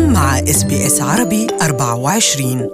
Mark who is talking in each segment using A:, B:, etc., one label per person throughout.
A: أنتم مع SBS عربي 24.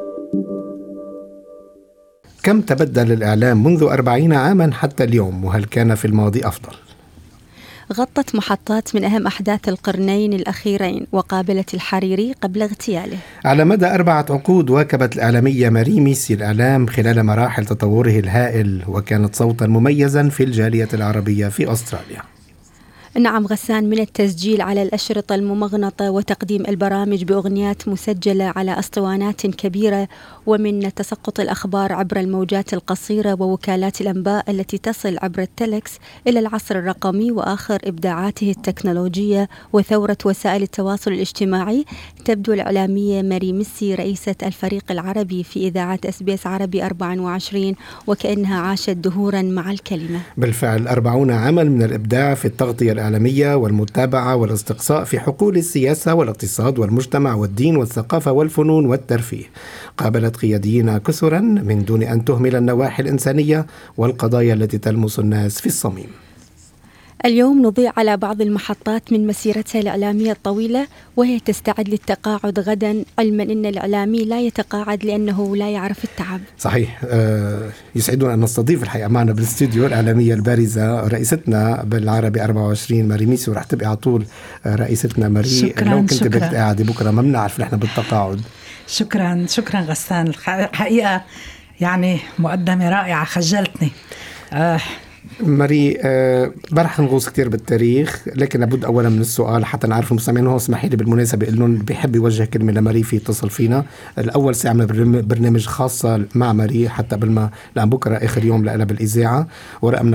B: كم تبدل الإعلام منذ 40 عاما حتى اليوم، وهل كان في الماضي أفضل؟
C: غطت محطات من أهم أحداث القرنين الأخيرين وقابلت الحريري قبل اغتياله.
B: على مدى 4 عقود واكبت الإعلامية ماري ميسي الإعلام خلال مراحل تطوره الهائل، وكانت صوتا مميزا في الجالية العربية في أستراليا.
C: نعم غسان، من التسجيل على الأشرطة الممغنطة وتقديم البرامج بأغنيات مسجلة على أسطوانات كبيرة، ومن تسقط الأخبار عبر الموجات القصيرة ووكالات الأنباء التي تصل عبر التلكس إلى العصر الرقمي وآخر إبداعاته التكنولوجية وثورة وسائل التواصل الاجتماعي، تبدو الإعلامية ماري ميسي رئيسة الفريق العربي في إذاعة SBS عربي 24 وكأنها عاشت دهورا مع الكلمة.
B: بالفعل 40 عاما من الإبداع في التغطية الإعلامية والمتابعة والاستقصاء في حقول السياسة والاقتصاد والمجتمع والدين والثقافة والفنون والترفيه. قابلت قياديين كثرا من دون أن تهمل النواحي الإنسانية والقضايا التي تلمس الناس في الصميم.
C: اليوم نضيء على بعض المحطات من مسيرتها الإعلامية الطويلة وهي تستعد للتقاعد غدا، علما أن الإعلامي لا يتقاعد لأنه لا يعرف التعب.
B: صحيح. يسعدنا أن نستضيف الحقيقة معنا بالاستوديو الإعلامية البارزة رئيستنا بالعربي 24 ماري ميسي، ورح تبقى على طول رئيستنا ماري.
D: شكرا.
B: لو كنت بدك قاعدة بكرة ما بنعرف نحن بالتقاعد.
D: شكرا غسان، الحقيقة يعني مقدمة رائعة، خجلتني.
B: ماري، برح نغوص كتير بالتاريخ، لكن لابد أولا من السؤال حتى نعرف المستمعين. هو اسمحي لي بالمناسبة إنه بيحب يوجه كلمة لماري في اتصل فينا. الأول ساعة من برنامج خاصة مع ماري حتى لأن بكرة آخر يوم لها بالإذاعة، ورقمنا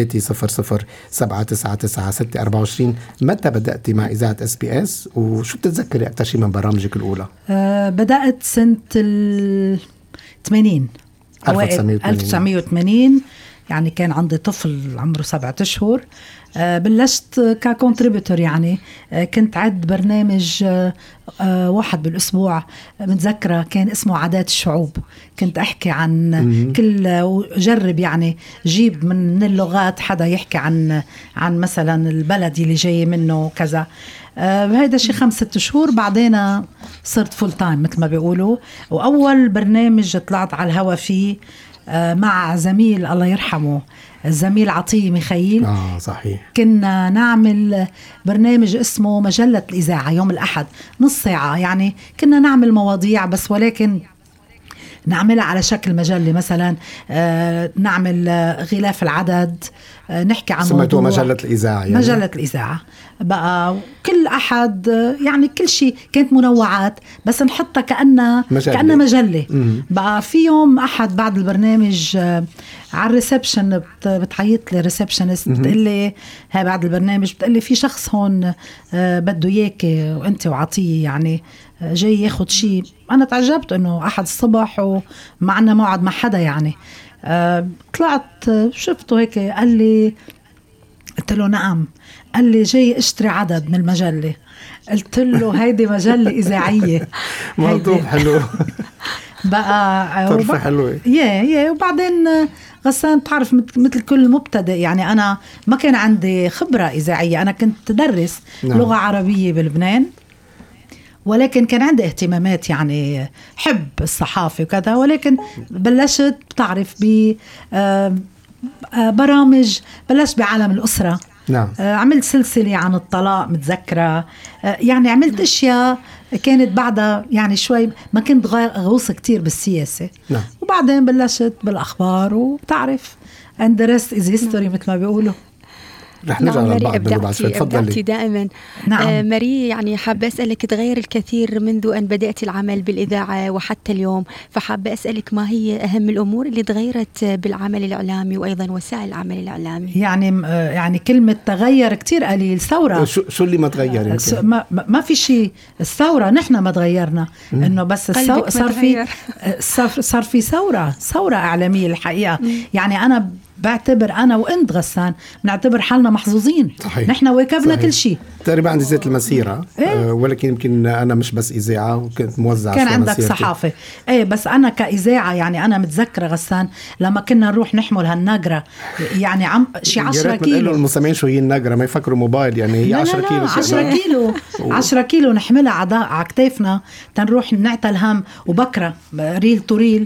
B: 1300799624. متى بدأت مع إذاعة SBS وشو بتتذكري أكتر شيء من برامجك الأولى؟
D: بدأت سنة 80 1980. يعني كان عندي طفل عمره 7 أشهر. بلشت ككونتريبيتور، يعني كنت عد برنامج واحد بالأسبوع، متذكرة كان اسمه عادات الشعوب. كنت أحكي عن جرب يعني جيب من اللغات حدا يحكي عن مثلا البلد اللي جاي منه كذا. هيدا شي 5-6 شهور، بعدين صرت فول تايم مثل ما بيقولوا. وأول برنامج طلعت على الهوا فيه مع زميل الله يرحمه الزميل عطية ميخائيل.
B: صحيح.
D: كنا نعمل برنامج اسمه مجلة الإذاعة يوم الأحد، نص ساعة. يعني كنا نعمل مواضيع بس، ولكن نعملها على شكل مجلة. مثلا نعمل غلاف العدد، نحكي عن
B: سميتوه مجلة الإذاعة. يعني
D: مجلة الإذاعة بقى كل أحد، يعني كل شيء كانت منوعات بس نحطها كأنها مجلة. بقى في يوم أحد بعد البرنامج على الريسبشن بتعيط لي ريسبشنست، بتقول لي هاي بعد البرنامج، بتقول لي في شخص هون بده إياك وأنت وعطية، يعني جاي ياخد شيء. أنا تعجبت إنه أحد الصبح ومعنا موعد مع حدا يعني. طلعت شفته هيك، قال لي، قلت له نعم. قال لي جاي اشتري عدد من المجلة. قلت له هيدي مجلة إذاعية.
B: موضوع حلو
D: بقى
B: طرفة حلوة.
D: وبعدين غسان تعرف مثل كل مبتدئ، يعني أنا ما كان عندي خبرة إذاعية، أنا كنت تدرس لغة عربية بلبنان، ولكن كان عندي اهتمامات، يعني حب الصحافة وكذا. ولكن بلشت تعرف برامج، بلشت بعالم الأسرة.
B: نعم.
D: عملت سلسلة عن الطلاق متذكرة. يعني عملت أشياء كانت بعدها يعني شوي ما كنت غوص كتير بالسياسة.
B: نعم.
D: وبعدين بلشت بالأخبار، وبتعرف and the rest is history مثل ما بيقولوا.
B: رح نرجع لبعض
C: أبدعتي دائما.
D: نعم.
C: ماري، يعني حابة أسألك، تغير الكثير منذ أن بدأت العمل بالإذاعة وحتى اليوم، فحابة أسألك ما هي أهم الأمور اللي تغيرت بالعمل الإعلامي وأيضا وسائل العمل الإعلامي؟
D: يعني كلمة تغير كتير قليل. ثورة،
B: شو اللي ما تغير؟
D: ما في شيء. الثورة نحن ما تغيرنا، إنه بس صار في ثورة إعلامية الحقيقة. يعني أنا بعتبر أنا وأنت غسان بنعتبر حالنا محظوظين.
B: صحيح.
D: نحن واكبنا كل شيء
B: تقريبا عندي ذات المسيرة. ولكن يمكن أنا مش بس إذاعة وكنت موزع،
D: كان عندك صحافة. بس أنا كإذاعة يعني أنا متذكرة غسان لما كنا نروح نحمل هالناجرة يعني شي 10 كيلو.
B: المستمعين شو هي الناجرة ما يفكروا موبايل، يعني هي 10 كيلو.
D: 10 كيلو 10 كيلو نحملها على كتافنا تنروح نعتل هم وبكرة ريل تو ريل.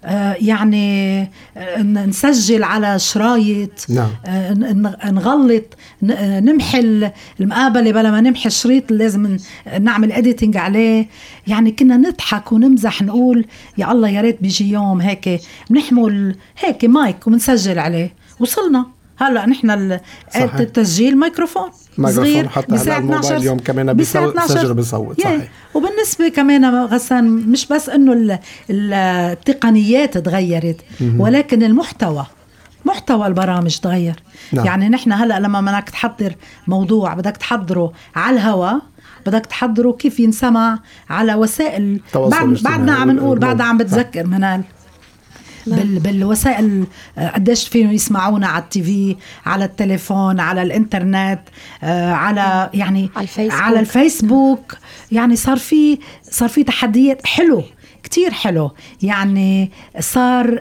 D: يعني نسجل على شرايط.
B: نعم.
D: نغلط نمحي المقابلة بلا ما نمحي الشريط لازم نعمل اديتنج عليه. يعني كنا نضحك ونمزح نقول يا الله يا ريت بيجي يوم هيك بنحمل هيك مايك ومنسجل عليه. وصلنا هلا نحن التسجيل ميكروفون صغير
B: حتى هلا الموبايل اليوم كمان بيسجل بيصوت. صحيح.
D: وبالنسبة كمان غسان مش بس انه التقنيات تغيرت ولكن محتوى البرامج تغير. نعم. يعني نحن هلا لما بدك تحضر موضوع بدك تحضره على الهواء، بدك تحضره كيف ينسمع على وسائل. بعدنا عم نقول بعدنا عم بتذكر منال بالوسائل قديش فيهم يسمعونا على التيفي، على التليفون، على الانترنت، على يعني على الفيسبوك. يعني صار في تحديات حلو كتير حلو. يعني صار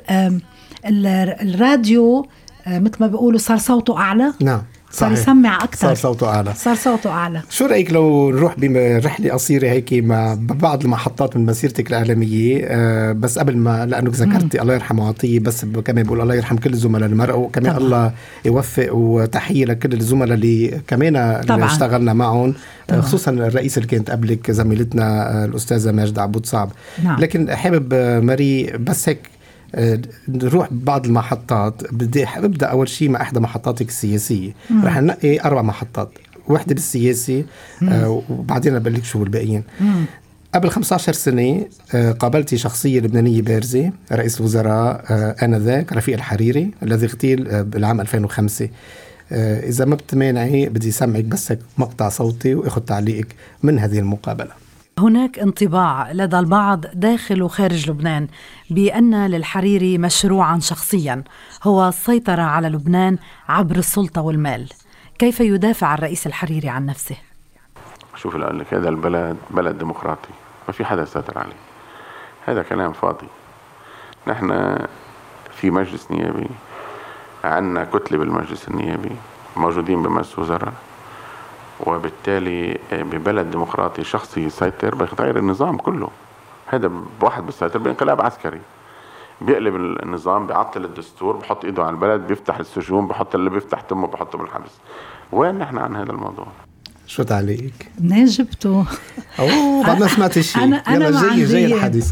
D: الراديو مثل ما بيقولوا صار صوته أعلى.
B: نعم.
D: صار يسمع أكتر.
B: صار صوته أعلى. شو رأيك لو نروح برحلة قصيرة هيك مع بعض المحطات من مسيرتك الإعلامية؟ بس قبل ما لأنك ذكرتي الله يرحمه عطية، بس كمان بقول الله يرحم كل الزملاء اللي مرقوا، وكمان طبعا الله يوفق وتحية لكل الزملاء اللي كمان اللي اشتغلنا معهم، خصوصا الرئيس اللي كانت قبلك زميلتنا الأستاذة ماجدة عبود صعب. نعم. لكن حابب ماري بس هيك نروح بعض المحطات. بدي أبدأ أول شيء مع إحدى محطاتك السياسية. رح ننقي 4 محطات، واحدة بالسياسي وبعدين أبلغ شو الباقيين. قبل 15 سنة قابلتي شخصية لبنانية بارزة، رئيس الوزراء آنذاك رفيق الحريري الذي اغتيل بالعام 2005. إذا ما بتمانعي بدي سمعك بس مقطع صوتي وأخذ تعليقك من هذه المقابلة.
E: هناك انطباع لدى البعض داخل وخارج لبنان بأن للحريري مشروعا شخصيا هو السيطرة على لبنان عبر السلطة والمال. كيف يدافع الرئيس الحريري عن نفسه؟
F: شوف الآن لك هذا البلد بلد ديمقراطي ما في حدا سيطر عليه. هذا كلام فاضي. نحن في مجلس نيابي، عندنا كتلة بالمجلس النيابي، موجودين بمجلس وزراء، وبالتالي ببلد ديمقراطي شخصي يسيطر بيغير النظام كله. هذا واحد بيسيطر بانقلاب عسكري، بيقلب النظام، بيعطل الدستور، بحط ايده على البلد، بيفتح السجون، بحط اللي بيفتح تمه بحطه بالحبس. وين نحن عن هذا الموضوع؟
B: شو تعليقك؟
D: منين جبته؟
B: بعد ما سمعت شيء.
D: أنا
B: جاي الحديث.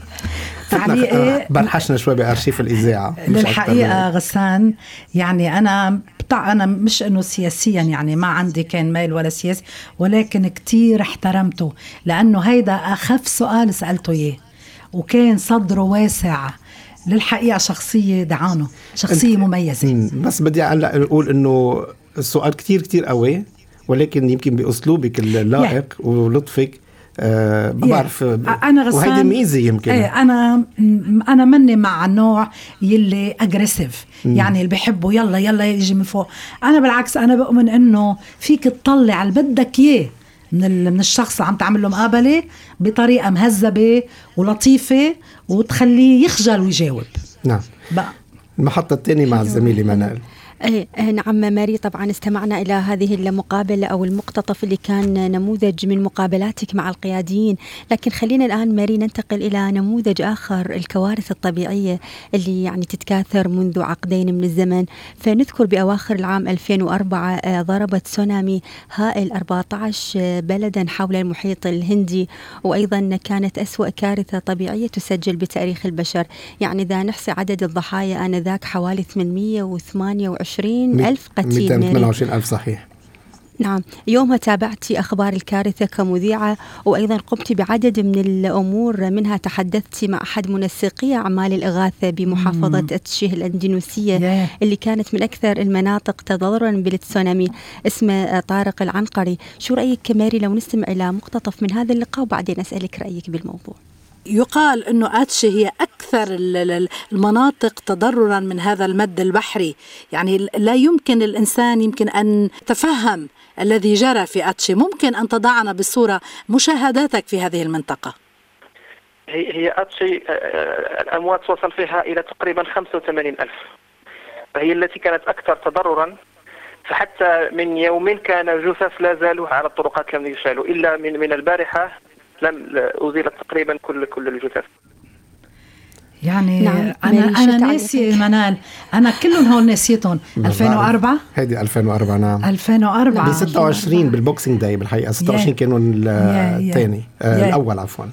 D: تعليقي
B: بنحشنا شوي بأرشيف الإذاعة.
D: للحقيقة غسان يعني أنا مش إنه سياسيا يعني ما عندي كان ميل ولا سياسي، ولكن كتير احترمته لأنه هيدا أخف سؤال سألته إياه وكان صدره واسع. للحقيقة شخصية دعانه، شخصية مميزة.
B: بس بدي أقول إنه السؤال كتير قوي، ولكن يمكن بأسلوبك اللائق ولطفك بعرف
D: أنا غسان
B: وهيدي ميزة يمكن.
D: أنا مني مع النوع يلي أجريسيف، يعني اللي بيحبه يلا يجي من فوق. أنا بالعكس أنا بؤمن إنه فيك تطلع اللي بدك إياه من الشخص اللي عم تعمل له مقابلة بطريقة مهذبة ولطيفة وتخليه يخجل ويجاوب.
B: نعم. المحطة الثانية مع الزميلة منال.
C: نعم ماري، طبعا استمعنا إلى هذه المقابلة أو المقتطف اللي كان نموذج من مقابلاتك مع القياديين، لكن خلينا الآن ماري ننتقل إلى نموذج آخر، الكوارث الطبيعية اللي يعني تتكاثر منذ عقدين من الزمن. فنذكر بأواخر العام 2004 ضربت تسونامي هائل 14 بلدا حول المحيط الهندي، وأيضا كانت أسوأ كارثة طبيعية تسجل بتاريخ البشر. يعني إذا نحصي عدد الضحايا آنذاك حوالي 828 ألف قتيل.
B: 228 ألف صحيح.
C: نعم. يومها تابعتي أخبار الكارثة كمذيعة، وأيضا قمت بعدد من الأمور، منها تحدثت مع أحد منسقي أعمال الإغاثة بمحافظة أتشيه الأندونيسية اللي كانت من أكثر المناطق تضررا بالتسونامي، اسمه طارق العنقري. شو رأيك ماري لو نستمع إلى مقتطف من هذا اللقاء وبعدين أسألك رأيك بالموضوع؟
D: يقال أنه آتشي هي أكثر المناطق تضررا من هذا المد البحري، يعني لا يمكن الإنسان يمكن أن تفهم الذي جرى في آتشي. ممكن أن تضعنا بصورة مشاهداتك في هذه المنطقة؟
G: هي آتشي الأموات وصل فيها إلى تقريبا 85,000، فهي التي كانت أكثر تضررا. فحتى من يومين كان جثث لا زالوا على الطرقات لم يشالوا إلا من البارحة لم أزيلت تقريبا كل الجثث.
D: يعني نعم. أنا ناسي منال، أنا كلهم هون ناسيتهم. 2004
B: هذه 2004 نعم
D: 2004
B: ب 26 بالبوكسينج داي بالحقيقة 26 كانوا الثاني الأول عفوا.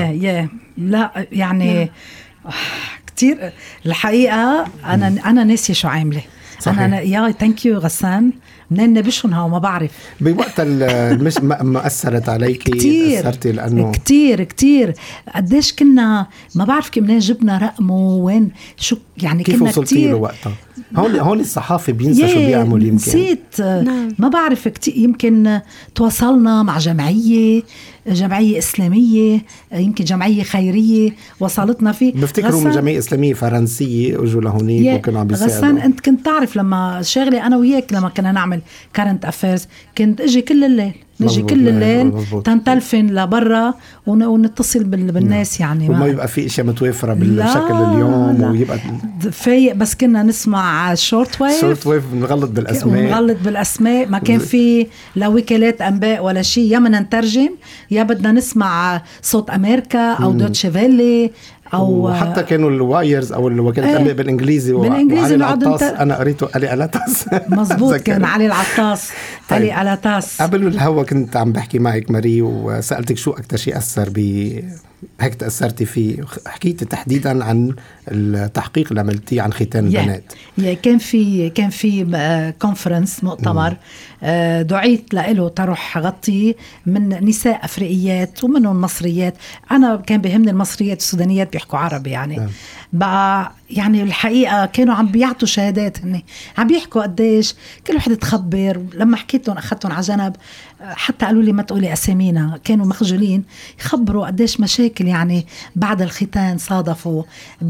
D: لا يعني كتير الحقيقة أنا ناسي شو عاملة. صحيح. أنا يا ثانك يو غسان، منين نبشهم هاو ما بعرف.
B: بوقت ما أثرت عليك
D: كتير
B: أثرتي لأنه
D: كتير قديش كنا ما بعرف كيف منين جبنا رقمه وين شو يعني
B: كيف
D: كنا
B: وصلتي له وقتها. هون الصحافي بينسى شو بيعمل. يمكن
D: نسيت ما بعرف كتير. يمكن تواصلنا مع جمعية إسلامية، يمكن جمعية خيرية وصلتنا فيه.
B: بفتكروا من جمعية إسلامية فرنسية اجوا لهونيك وكانوا عم بيساعدوا.
D: غسان أنت كنت تعرف لما شغلي أنا وياك لما كنا نعمل كارنت أفيرز كنت أجي كل الليل نجي كل الليل تنتلفن لبرا ونتصل بالناس يعني
B: وما يبقى في اشياء متوفرة بالشكل اليوم لا. ويبقى فايق
D: بس كنا نسمع شورت
B: ويف نغلط
D: بالأسماء ما كان في لا وكالات أنباء ولا شيء، يا بدنا نترجم يا بدنا نسمع صوت أمريكا أو دوتشي فيلي أو
B: حتى كانوا الوايرز أو الوكالة الأنباء بالإنجليزي
D: وعلي
B: العطاس أنا قريته علي العطاس
D: مزبوط كان علي العطاس. طيب. علي العطاس.
B: قبل الهوا كنت عم بحكي معك ماري وسألتك شو أكتر شيء أثر هيك تأثرتي فيه. حكيتي تحديدا عن التحقيق اللي عملتيه عن ختان البنات.
D: كان في كونفرنس مؤتمر دعيت له تروح غطي من نساء أفريقيات ومنهم مصريات. أنا كان بيهمني المصريات السودانيات بيحكوا عربي يعني بقى يعني الحقيقة كانوا عم بيعطوا شهادات هني عم بيحكوا قديش كل واحد تخبر. لما حكيت لهم أخذتهم على جنب حتى قالوا لي ما تقولي أسامينا، كانوا مخجلين يخبروا قديش مشاكل يعني بعد الختان صادفوا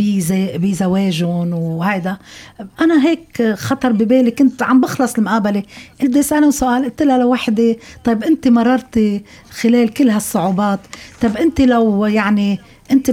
D: بزواجهم وهذا. أنا هيك خطر ببالي كنت عم بخلص المقابلة قلت أسألهم سؤال قلت لها لوحدة طيب أنت مررتي خلال كل هالصعوبات طيب أنت لو يعني أنت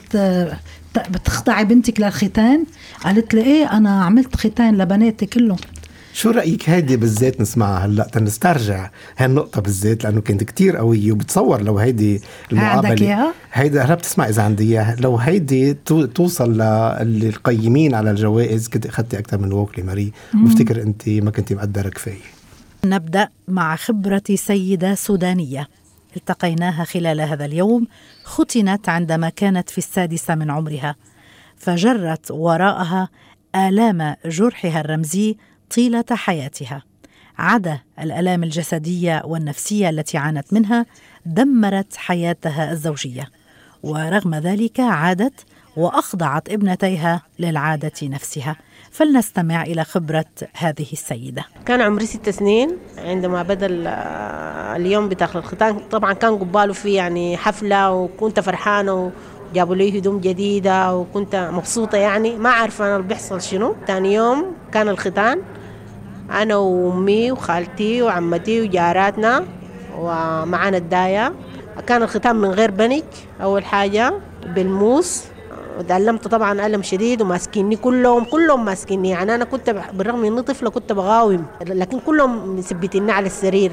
D: بتخضعي بنتك للختان؟ قالت لي ايه انا عملت ختان لبناتي كلهم.
B: شو رأيك هيدي بالذات نسمعها هلأ تنسترجع هالنقطة بالذات لأنه كانت كتير قوية وبتصور لو هيدي المقابلة هيدا هلا بتسمع إذا عندي إياها لو هيدي توصل للقيمين على الجوائز كنت أخذتي أكتر من وكلة ماري. بفتكر أنت ما كنتي مقدرة كفاية.
E: نبدأ مع خبرة سيدة سودانية التقيناها خلال هذا اليوم. ختنت عندما كانت في 6 من عمرها، فجرت وراءها آلام جرحها الرمزي طيلة حياتها. عدا الآلام الجسدية والنفسية التي عانت منها دمرت حياتها الزوجية، ورغم ذلك عادت وأخضعت ابنتيها للعادة نفسها. فلنستمع إلى خبرة هذه السيدة.
H: كان عمري 6 سنين عندما بدأ اليوم بتاع الختان. طبعا كان قباله فيه يعني حفلة وكنت فرحانة وجابوا لي هدوم جديدة وكنت مبسوطة يعني ما عارفة أنا اللي بيحصل شنو. تاني يوم كان الختان أنا وأمي وخالتي وعمتي وجاراتنا ومعانا الداية. كان الختان من غير بنك أول حاجة بالموس وتعلمت طبعا ألم شديد وماسكيني كلهم ماسكيني يعني أنا كنت بالرغم إني طفلة كنت بغاوم لكن كلهم مثبتيني على السرير.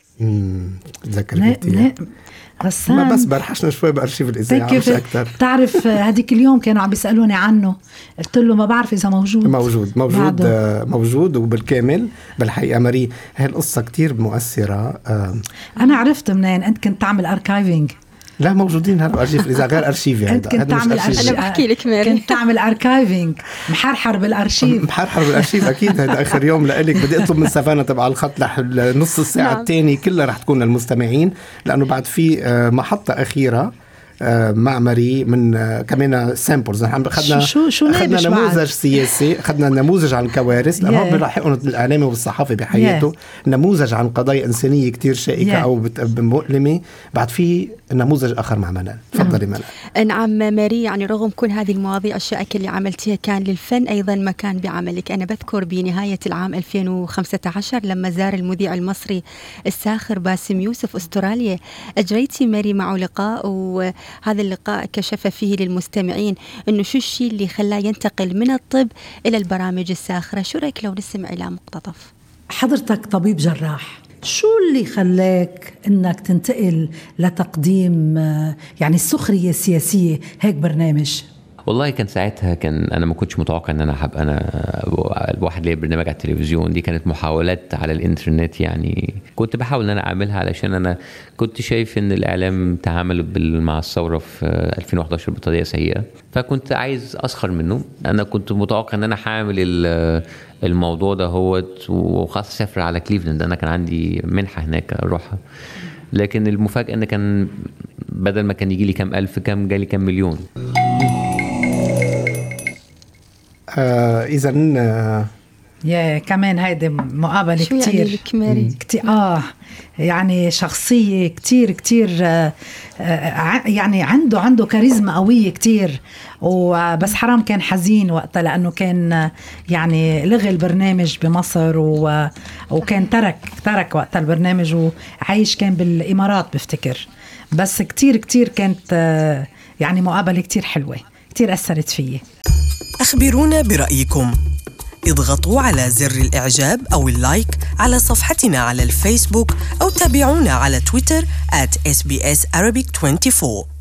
B: تذكرتي ما بس برحشنا شوي بأرشيف الإذاعة مش أكتر.
D: تعرف هذيك اليوم كانوا عم بيسألوني عنه قلت له ما بعرف إذا موجود وبالكامل. بالحقيقة ماري هالقصة كتير مؤثرة. أنا عرفت منين أنت كنت تعمل أركايفينج.
B: لا موجودين هلا أرشيف إذا غير أرشيفي
D: أنت كنت تعمل
C: أنا بحكي لك ماري
D: كنت تعمل أركايفينج محرحر بالأرشيف
B: أكيد. هذا آخر يوم لإلك بدي أطلب من سافانا تبع الخط نص الساعة الثاني كلها رح تكون للمستمعين لأنه بعد في محطة أخيرة مع ماري من كمان سامبلز. أخذنا نموذج سياسي، أخذنا نموذج عن الكوارث لأنه بيلاحقون الإعلامي والصحافي بحياته نموذج عن قضايا إنسانية كتير شائكة أو مؤلمة. بعد في نموذج آخر مع منال. تفضلي ملا.
C: نعم ماري، يعني رغم كل هذه المواضيع الشائكة اللي عملتيها كان للفن أيضا مكان بعملك. أنا بذكر بنهاية العام 2015 لما زار المذيع المصري الساخر باسم يوسف أستراليا، أجريتي ماري معه لقاء، وهذا اللقاء كشف فيه للمستمعين أنه شو الشيء اللي خلاه ينتقل من الطب إلى البرامج الساخرة. شو رأيك لو نسمع إلى مقتطف؟
D: حضرتك طبيب جراح، شو اللي خلاك انك تنتقل لتقديم يعني السخرية السياسية هيك برنامج؟
I: والله كان ساعتها انا ما كنتش متوقع ان انا حب انا الواحد ليه برنامج على التلفزيون. دي كانت محاولات على الانترنت، يعني كنت بحاول ان انا اعملها علشان انا كنت شايف ان الاعلام تعامل مع الثوره في 2011 بطريقه سيئه، فكنت عايز اسخر منه. انا كنت متوقع ان انا هعمل الموضوع ده وخاصه سافر على كليفلاند، انا كان عندي منحه هناك اروحها. لكن المفاجاه ان كان بدل ما كان يجي لي كام الف، كام جالي كام مليون.
B: إذن
D: يا كمان هيدي مقابلة كتير
C: يعني
D: كتير يعني شخصية كتير يعني عنده كاريزما قوية كتير. وبس حرام كان حزين وقتها لأنه كان يعني لغي البرنامج بمصر وكان ترك وقتها البرنامج وعايش كان بالإمارات بفتكر. بس كتير كانت يعني مقابلة كتير حلوة، كتير أثرت فيه.
A: أخبرونا برأيكم، اضغطوا على زر الإعجاب أو اللايك على صفحتنا على الفيسبوك، أو تابعونا على تويتر @SBS Arabic 24.